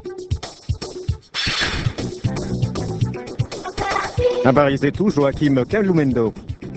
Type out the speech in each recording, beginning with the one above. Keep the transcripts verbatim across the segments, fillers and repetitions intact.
Habari zetu, Joakim Kalumendo.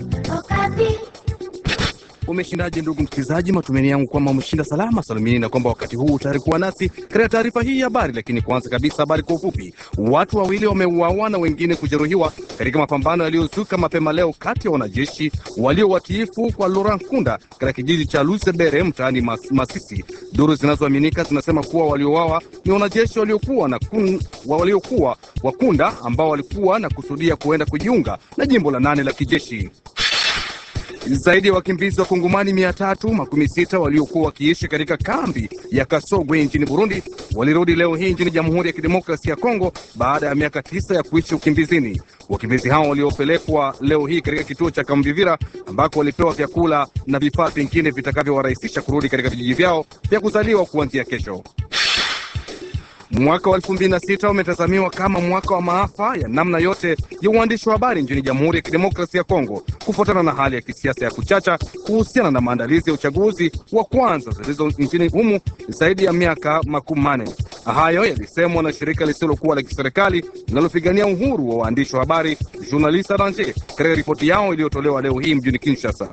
Umeshindaje ndugu msikilizaji? Matumaini yangu kwamba umeshinda salama salimini na kwamba wakati huu tayari kuwa nasi katika taarifa hii ya habari. Lakini kwanza kabisa, habari kwa ufupi. Watu wawili wameuawa na wengine kujeruhiwa katika mapambano yaliyozuka mapema leo kati ya wanajeshi walio watiifu kwa Laurent Nkunda katika kijiji cha Lusebere mtaani Mas, Masisi. Duru zinazoaminika zinasema kuwa waliouawa ni wanajeshi waliokuwa na kun, waliokuwa wakunda ambao walikuwa na kusudia kuenda kujiunga na jimbo la nane la kijeshi. Zaidi ya wakimbizi wa Kongomani mia tatu makumi sita waliokuwa wakiishi katika kambi ya Kasogwe nchini Burundi walirudi leo hii nchini Jamhuri ya Kidemokrasia ya Kongo baada ya miaka tisa ya kuishi ukimbizini. Wakimbizi hao waliopelekwa leo hii katika kituo cha Kamvivira ambako walipewa vyakula na vifaa vingine vitakavyowarahisisha kurudi katika vijiji vyao vya kuzaliwa kuanzia kesho. Mwaka wa elfu mbili na sita umetazamiwa kama mwaka wa maafa ya namna yote ya uandishi wa habari nchini Jamhuri ya Kidemokrasia ya Kongo kufuatana na hali ya kisiasa ya kuchacha kuhusiana na maandalizi ya uchaguzi wa kwanza zilizo nchini humu zaidi ya miaka makumi manne. Hayo yalisemwa na shirika lisilokuwa la kiserikali linalopigania uhuru wa waandishi wa habari Journaliste Arranger katika ripoti yao iliyotolewa leo hii mjini Kinshasa.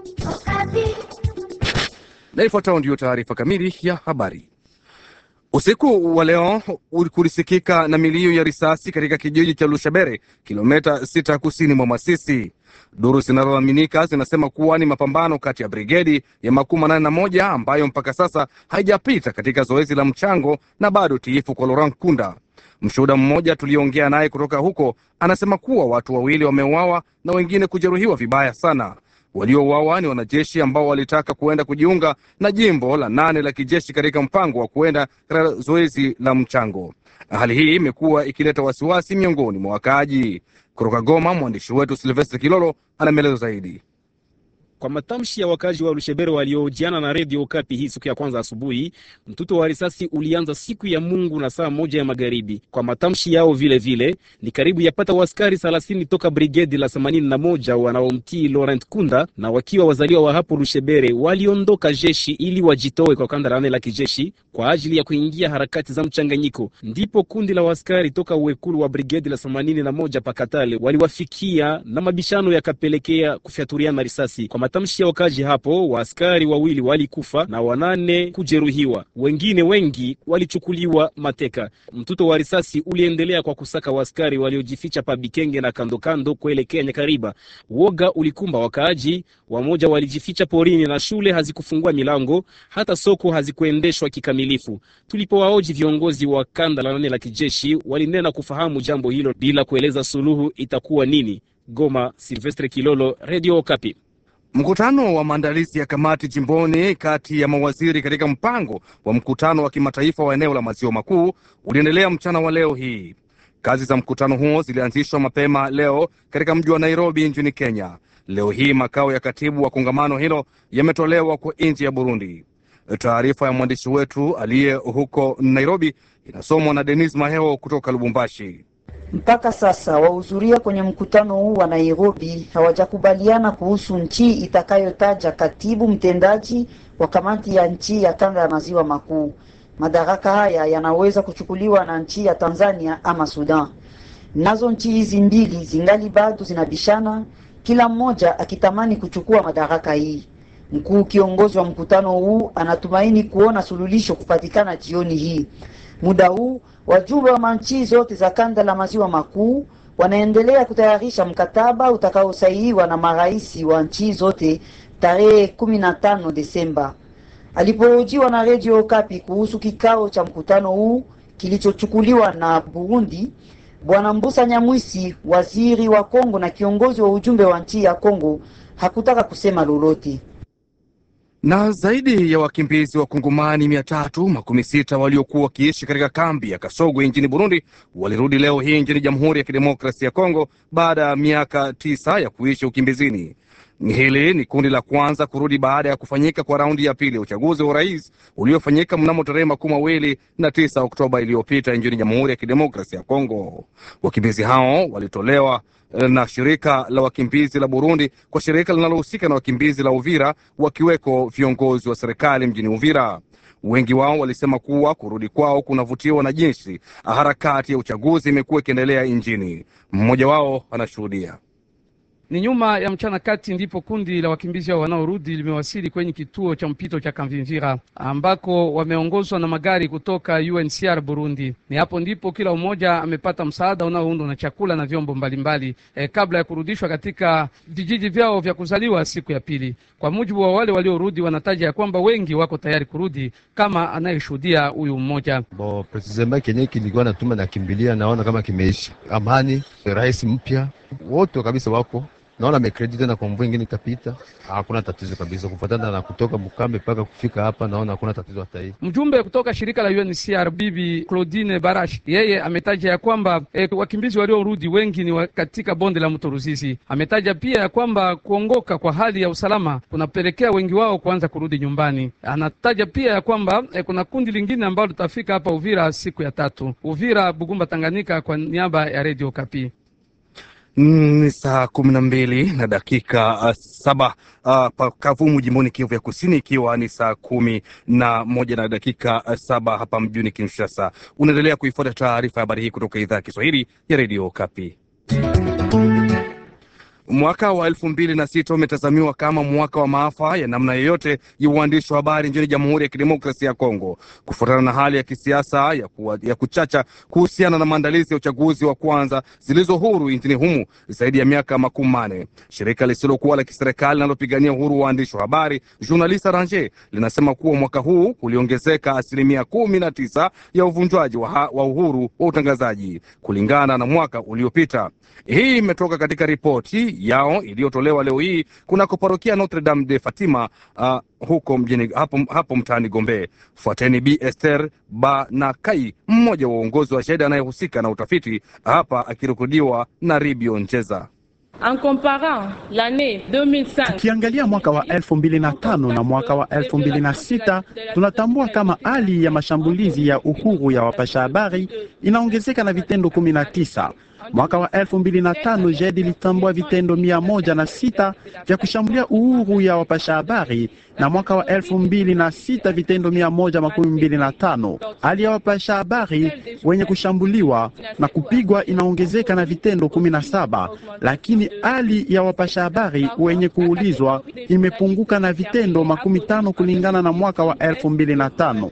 Na ifuatayo ndiyo taarifa kamili ya habari. Usiku wa leo kulisikika na milio ya risasi katika kijiji cha Lushabere, kilomita sita kusini mwa Masisi. Duru zinazoaminika zinasema kuwa ni mapambano kati ya brigedi ya makumi manane na moja ambayo mpaka sasa haijapita katika zoezi la mchango na bado tiifu kwa Laurent Nkunda. Mshuhuda mmoja tuliongea naye kutoka huko anasema kuwa watu wawili wameuawa na wengine kujeruhiwa vibaya sana. Waliouawa ni wanajeshi ambao walitaka kuenda kujiunga na jimbo la nane la kijeshi katika mpango wa kuenda katika zoezi la mchango. Hali hii imekuwa ikileta wasiwasi miongoni mwa wakaaji. Kutoka Goma, mwandishi wetu Silvestre Kilolo ana maelezo zaidi. Kwa matamshi ya wakazi wa Lusebere waliohojiana na Radio Okapi hii siku ya kwanza asubuhi, mtuto wa risasi ulianza siku ya Mungu na saa moja ya magharibi. Kwa matamshi yao vile vile, ni karibu yapata waskari thelathini toka brigedi la themanini na moja wanaomtii Laurent Nkunda na wakiwa wazaliwa wa hapo Lusebere waliondoka jeshi ili wajitoe kwa kanda la nane la kijeshi kwa ajili ya kuingia harakati za mchanganyiko. Ndipo kundi la waskari toka uwekulu wa brigedi la themanini na moja pakatale waliwafikia na mabishano yakapelekea kufyaturiana risasi. Kwa matamshi ya wakazi hapo, waaskari wawili walikufa na wanane kujeruhiwa. Wengine wengi walichukuliwa mateka. Mtuto wa risasi uliendelea kwa kusaka waaskari waliojificha pa Bikenge na kando kando kuelekea Nyakariba. Woga ulikumba wakaaji, wamoja walijificha porini na shule hazikufungua milango, hata soko hazikuendeshwa kikamilifu. Tulipowaoji viongozi wa kanda la nane la kijeshi, walinena kufahamu jambo hilo bila kueleza suluhu itakuwa nini. Goma, Silvestre Kilolo, Radio Okapi. Mkutano wa maandalizi ya kamati jimboni kati ya mawaziri katika mpango wa mkutano wa kimataifa wa eneo la maziwa makuu uliendelea mchana wa leo hii. Kazi za mkutano huo zilianzishwa mapema leo katika mji wa Nairobi nchini Kenya. Leo hii makao ya katibu wa kongamano hilo yametolewa kwa nchi ya Burundi. Taarifa ya mwandishi wetu aliye huko Nairobi inasomwa na Denis Maheo kutoka Lubumbashi. Mpaka sasa wahudhuria kwenye mkutano huu wa Nairobi hawajakubaliana kuhusu nchi itakayotaja katibu mtendaji wa kamati ya nchi ya kanda ya maziwa makuu. Madaraka haya yanaweza kuchukuliwa na nchi ya Tanzania ama Sudan. Nazo nchi hizi mbili zingali bado zinabishana, kila mmoja akitamani kuchukua madaraka hii. Mkuu kiongozi wa mkutano huu anatumaini kuona suluhisho kupatikana jioni hii. Muda huu wajumbe wa manchi zote za kanda la maziwa makuu wanaendelea kutayarisha mkataba utakaosainiwa na maraisi wa nchi zote tarehe kumi na tano Desemba. Alipohojiwa na Radio Okapi kuhusu kikao cha mkutano huu kilichochukuliwa na Burundi, Bwana Mbusa Nyamwisi, waziri wa Kongo na kiongozi wa ujumbe wa nchi ya Kongo, hakutaka kusema lolote. Na zaidi ya wakimbizi wa Kongomani mia tatu makumi sita waliokuwa wakiishi katika kambi ya Kasogwe nchini Burundi walirudi leo hii nchini Jamhuri ya Kidemokrasia ya Kongo baada ya miaka tisa ya kuishi ukimbizini. Hili ni kundi la kwanza kurudi baada ya kufanyika kwa raundi ya pili ya uchaguzi wa urais uliofanyika mnamo tarehe makumi mawili na tisa Oktoba iliyopita nchini Jamhuri ya Kidemokrasia ya Kongo. Wakimbizi hao walitolewa na shirika la wakimbizi la Burundi kwa shirika linalohusika na wakimbizi la Uvira, wakiweko viongozi wa serikali mjini Uvira. Wengi wao walisema kuwa kurudi kwao kunavutiwa na jinsi harakati ya uchaguzi imekuwa ikiendelea nchini. Mmoja wao anashuhudia. Ni nyuma ya mchana kati ndipo kundi la wakimbizi hao wanaorudi limewasili kwenye kituo cha mpito cha Kamvimvira ambako wameongozwa na magari kutoka U N C R Burundi. Ni hapo ndipo kila mmoja amepata msaada unaoundwa na chakula na vyombo mbalimbali e, kabla ya kurudishwa katika vijiji vyao vya kuzaliwa siku ya pili. Kwa mujibu wa wale waliorudi, wanataja ya kwamba wengi wako tayari kurudi kama anayeshuhudia huyu mmoja. Bo president Kenye kilikuwa natuma na kimbilia, naona kama kimeishi. Amani, rais mpya, wote kabisa wako. Naona mekredite na konvoi ingine itapita. Hakuna tatizo kabisa kufuatana na kutoka Bukambe mpaka kufika hapa, naona hakuna tatizo hata hii. Mjumbe kutoka shirika la U N C R Bibi Claudine Barash, yeye ametaja ya kwamba e, wakimbizi waliorudi wengi ni katika bonde la mto Ruzizi. Ametaja pia ya kwamba kuongoka kwa hali ya usalama kunapelekea wengi wao kuanza kurudi nyumbani. Anataja pia ya kwamba e, kuna kundi lingine ambalo litafika hapa Uvira siku ya tatu. Uvira, Bugumba, Tanganyika, kwa niaba ya Radio Kapi. Ni saa kumi na mbili na dakika uh, saba uh, pa Kavumu jimboni Kivu ya Kusini, ikiwa ni saa kumi na moja na dakika uh, saba hapa mjini Kinshasa. Unaendelea kuifuata taarifa ya habari hii kutoka idhaa ya Kiswahili ya Radio Kapi. Mwaka wa elfu mbili na sita umetazamiwa kama mwaka wa maafa ya namna yoyote ya uandishi wa habari nchini Jamhuri ya Kidemokrasia ya Kongo, kufuatana na hali ya kisiasa ya, kuwa, ya kuchacha kuhusiana na maandalizi ya uchaguzi wa kwanza zilizo huru nchini humu zaidi ya miaka makumi manne. Shirika lisilokuwa la kiserikali linalopigania uhuru wa waandishi wa habari, Journaliste Arranger, linasema kuwa mwaka huu kuliongezeka asilimia kumi na tisa ya uvunjwaji wa, wa uhuru wa utangazaji kulingana na mwaka uliopita. Hii imetoka katika ripoti yao iliyotolewa leo hii kunako parokia Notre Dame de Fatima uh, huko mjini hapo, hapo mtaani Gombe. Fuateni Bi Esther Banakai, mmoja wa uongozi wa shahidi anayehusika na utafiti hapa, akirekodiwa na Ribio Ncheza. En comparant l'année deux mille cinq, tukiangalia mwaka wa elfu mbili na tano na mwaka wa elfu mbili na sita, tunatambua kama hali ya mashambulizi ya uhuru ya wapasha habari inaongezeka na vitendo kumi na tisa. Mwaka wa elfu mbili na tano J E D ilitambua vitendo mia moja na sita vya kushambulia uhuru ya wapasha habari, na mwaka wa elfu mbili na sita vitendo mia moja makumi mbili na tano. Hali ya wapasha habari wenye kushambuliwa na kupigwa inaongezeka na vitendo kumi na saba, lakini hali ya wapasha habari wenye kuulizwa imepunguka na vitendo makumi tano kulingana na mwaka wa elfu mbili na tano.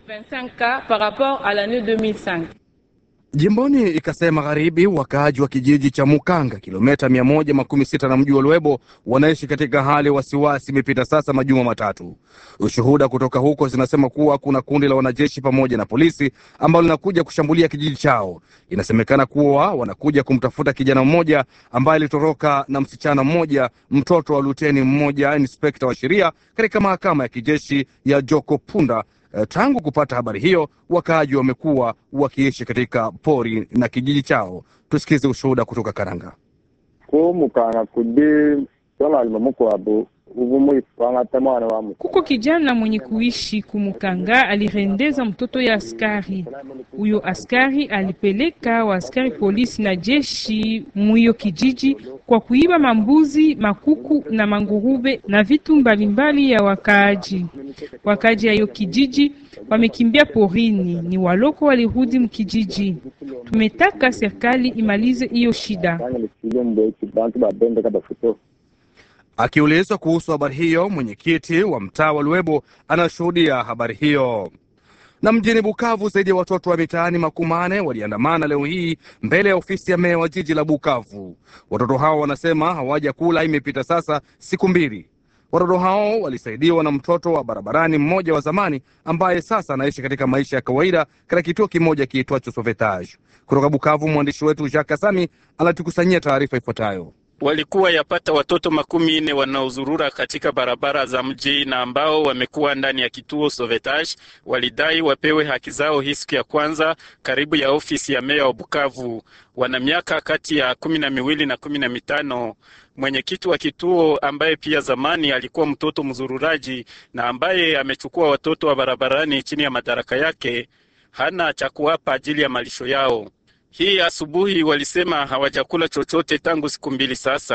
Jimboni Ikasai Magharibi, wakaaji wa kijiji cha Mukanga, kilomita mia moja makumi sita na mji wa Lwebo, wanaishi katika hali ya wasiwasi imepita sasa majuma matatu. Ushuhuda kutoka huko zinasema kuwa kuna kundi la wanajeshi pamoja na polisi ambao linakuja kushambulia kijiji chao. Inasemekana kuwa wanakuja kumtafuta kijana mmoja ambaye alitoroka na msichana mmoja, mtoto wa luteni mmoja, inspekta wa sheria katika mahakama ya kijeshi ya Joko Punda. Tangu kupata habari hiyo, wakaaji wamekuwa wakiishi katika pori na kijiji chao. Tusikize ushuhuda kutoka Karanga. Kuko kijana mwenye kuishi Kumukanga alirendeza mtoto ya askari. Huyo askari alipeleka wa askari polisi na jeshi muyo kijiji kwa kuiba mambuzi, makuku na mangurube na vitu mbalimbali ya wakaaji. Wakaaji ya yo kijiji wamekimbia porini, ni waloko walirudi mkijiji. Tumetaka serikali imalize hiyo shida. Akiulizwa kuhusu habari hiyo, mwenyekiti wa mtaa wa Lwebo anashuhudia habari hiyo. Na mjini Bukavu, zaidi ya watoto wa mitaani makumane waliandamana leo hii mbele ya ofisi ya meya wa jiji la Bukavu. Watoto hao wanasema hawaja kula imepita sasa siku mbili. Watoto hao walisaidiwa na mtoto wa barabarani mmoja wa zamani ambaye sasa anaishi katika maisha ya kawaida katika kituo kimoja kiitwacho Sauvetage. Kutoka Bukavu, mwandishi wetu Jacques Kasami anatukusanyia taarifa ifuatayo. Walikuwa yapata watoto makumi nne wanaozurura katika barabara za mji na ambao wamekuwa ndani ya kituo Sauvetage. Walidai wapewe haki zao hii siku ya kwanza karibu ya ofisi ya meya wa Bukavu. Wana miaka kati ya kumi na miwili na kumi na mitano. Mwenyekiti wa kituo ambaye pia zamani alikuwa mtoto mzururaji na ambaye amechukua watoto wa barabarani chini ya madaraka yake, hana cha kuwapa ajili ya malisho yao. Hii asubuhi walisema hawajakula chochote tangu siku mbili sasa.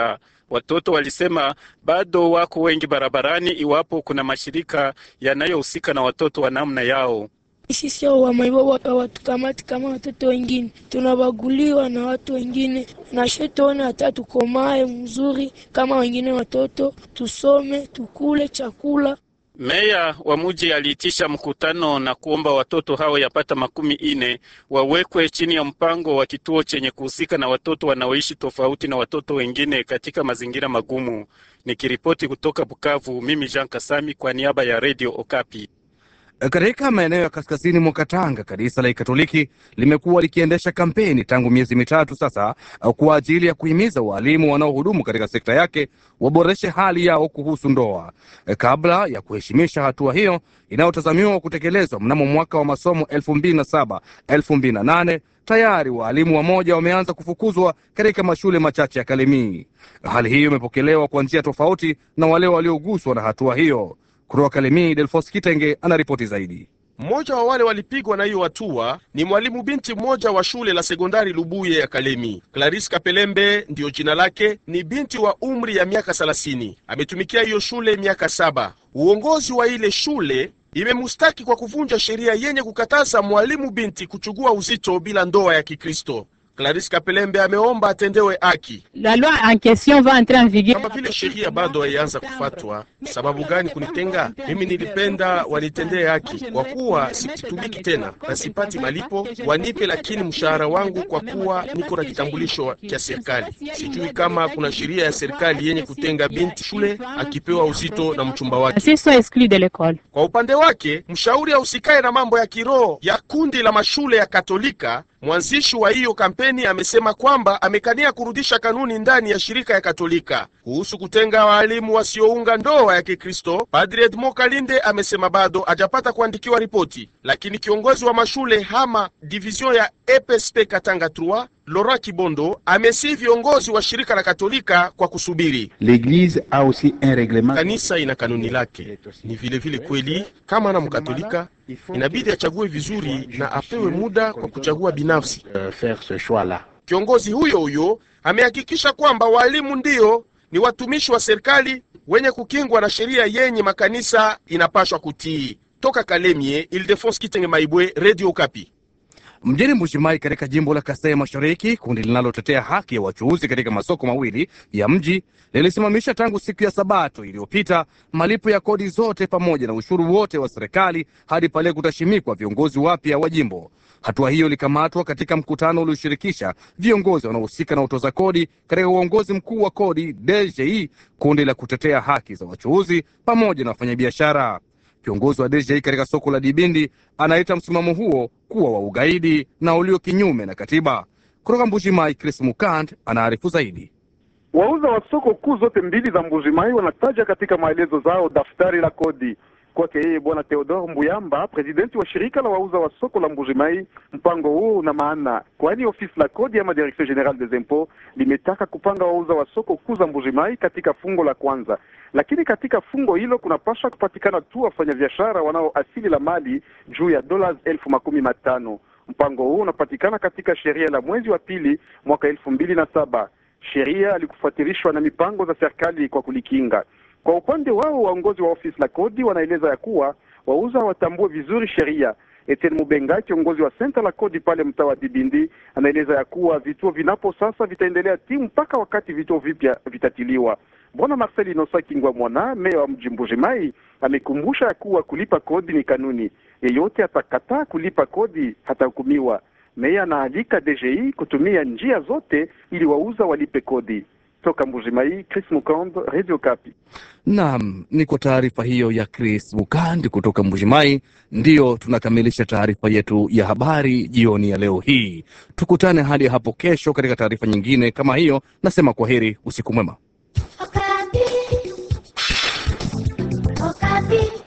Watoto walisema bado wako wengi barabarani iwapo kuna mashirika yanayohusika na watoto wa namna yao. Sisi sio wa maibo watukamati kama watoto wengine, tunabaguliwa na watu wengine, na shetoni hata tukomae mzuri kama wengine watoto, tusome, tukule chakula. Meya wa mji aliitisha mkutano na kuomba watoto hao yapata makumi ine wawekwe chini ya mpango wa kituo chenye kuhusika na watoto wanaoishi tofauti na watoto wengine katika mazingira magumu. Nikiripoti kutoka Bukavu, mimi Jean Kasami kwa niaba ya Radio Okapi. Katika maeneo ya kaskazini mwa Katanga, kanisa la Katoliki limekuwa likiendesha kampeni tangu miezi mitatu sasa kwa ajili ya kuhimiza walimu wanaohudumu katika sekta yake waboreshe hali yao kuhusu ndoa. Kabla ya kuheshimisha hatua hiyo inayotazamiwa kutekelezwa mnamo mwaka wa masomo elfu mbili na saba elfu mbili na nane, tayari walimu wamoja wameanza kufukuzwa katika mashule machache ya Kalemie. Hali hiyo imepokelewa kwa njia tofauti na wale walioguswa na hatua hiyo. Kutoka Kalemie, Delfos Kitenge anaripoti zaidi. Mmoja wa wale walipigwa na hiyo hatua ni mwalimu binti mmoja wa shule la sekondari Lubuye ya Kalemie. Clarisse Kapelembe ndiyo jina lake, ni binti wa umri ya miaka thelathini. Ametumikia hiyo shule miaka saba. Uongozi wa ile shule imemustaki kwa kuvunja sheria yenye kukataza mwalimu binti kuchukua uzito bila ndoa ya Kikristo. Clarisse Kapelembe ameomba atendewe haki. La loi en question va entrer en vigueur. Kama vile sheria bado haianza kufuatwa, sababu gani kunitenga? Mimi nilipenda wanitendee haki kwa kuwa sikitumiki tena na sipati malipo, wanipe lakini mshahara wangu kwa kuwa niko na kitambulisho cha serikali. Sijui kama kuna sheria ya serikali yenye kutenga binti shule akipewa uzito na mchumba wake. Sisi exclu de l'école. Kwa upande wake, mshauri ausikae na mambo ya kiroho ya kundi la mashule ya Katolika, mwanzishi wa hiyo kampeni, amesema kwamba amekania kurudisha kanuni ndani ya shirika ya Katolika kuhusu kutenga walimu wasiounga ndoa ya Kikristo. Padre Edmond Kalinde amesema bado hajapata kuandikiwa ripoti, lakini kiongozi wa mashule hama division ya E P S P Katanga trois, Laurent Kibondo, amesi viongozi wa shirika la Katolika kwa kusubiri. L'église a aussi un règlement. Kanisa ina kanuni lake. Ni vile vile kweli kama na mkatolika inabidi achague vizuri na apewe muda kwa kuchagua binafsi. Faire ce choix là. Kiongozi huyo huyo amehakikisha kwamba walimu ndio ni watumishi wa serikali wenye kukingwa na sheria yenye makanisa inapashwa kutii. Toka Kalemie, Ildefonse Kitenge Maibwe, Radio Okapi. Mjini Mbuji-Mayi katika jimbo la Kasai Mashariki, kundi linalotetea haki ya wachuuzi katika masoko mawili ya mji lilisimamisha tangu siku ya Sabato iliyopita malipo ya kodi zote pamoja na ushuru wote wa serikali hadi pale kutashimikwa viongozi wapya wa jimbo. Hatua hiyo ilikamatwa katika mkutano ulioshirikisha viongozi wanaohusika na utoza kodi katika uongozi mkuu wa kodi D G I, kundi la kutetea haki za wachuuzi pamoja na wafanyabiashara. Kiongozi wa D G I katika soko la Dibindi anaita msimamo huo kuwa wa ugaidi na ulio kinyume na katiba. Kutoka Mbuji-Mayi, Chris Mukand anaarifu zaidi. Wauza wa soko kuu zote mbili za Mbuji-Mayi wanataja katika maelezo zao daftari la kodi. Kwake yeye Bwana Theodore Mbuyamba, presidenti wa shirika la wauza wa soko la Mbuji-Mayi, mpango huo una maana, kwani ofisi la kodi ama Direction Generale des Impôts limetaka kupanga wauza wa soko kuu za Mbuji-Mayi katika fungo la kwanza. Lakini katika fungo hilo kunapaswa kupatikana tu wafanyabiashara wanao asili la mali juu ya dola elfu makumi matano. Mpango huo unapatikana katika sheria la mwezi wa pili mwaka elfu mbili na saba. Sheria alikufuatilishwa na mipango za serikali kwa kulikinga. Kwa upande wao waongozi wa ofisi la kodi wanaeleza ya kuwa wauza watambue vizuri sheria. Etienne Mubenga, kiongozi wa senta la kodi pale mtaa wa Dibindi, anaeleza ya kuwa vituo vinapo sasa vitaendelea timu mpaka wakati vituo vipya vitatiliwa. Bwana Marcel Inosa Kingwa Mwana, meya wa mji Mbuji-Mayi, amekumbusha ya kuwa kulipa kodi ni kanuni. Yeyote atakataa kulipa kodi hatahukumiwa. Meya anaalika D G I kutumia njia zote ili wauza walipe kodi. Toka Mbuji-Mayi, Chris Mukand, Radio Okapi. Naam, ni kwa taarifa hiyo ya Chris Mukand kutoka Mbuji-Mayi ndiyo tunakamilisha taarifa yetu ya habari jioni ya leo hii. Tukutane hadi hapo kesho katika taarifa nyingine kama hiyo. Nasema kwaheri, usiku mwema. Okapi. Okapi.